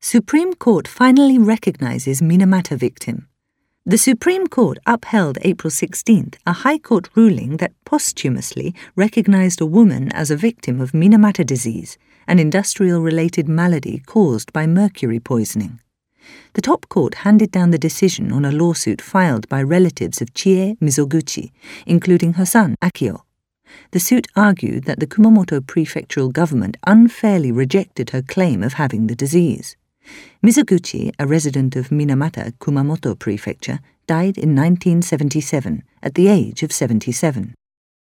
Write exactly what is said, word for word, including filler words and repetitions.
Supreme Court finally recognizes Minamata victim. The Supreme Court upheld April sixteenth a High Court ruling that posthumously recognized a woman as a victim of Minamata disease, an industrial-related malady caused by mercury poisoning. The top court handed down the decision on a lawsuit filed by relatives of Chie Mizoguchi, including her son Akio. The suit argued that the Kumamoto prefectural government unfairly rejected her claim of having the disease. Mizoguchi, a resident of Minamata, Kumamoto Prefecture, died in nineteen seventy-seven at the age of seventy-seven.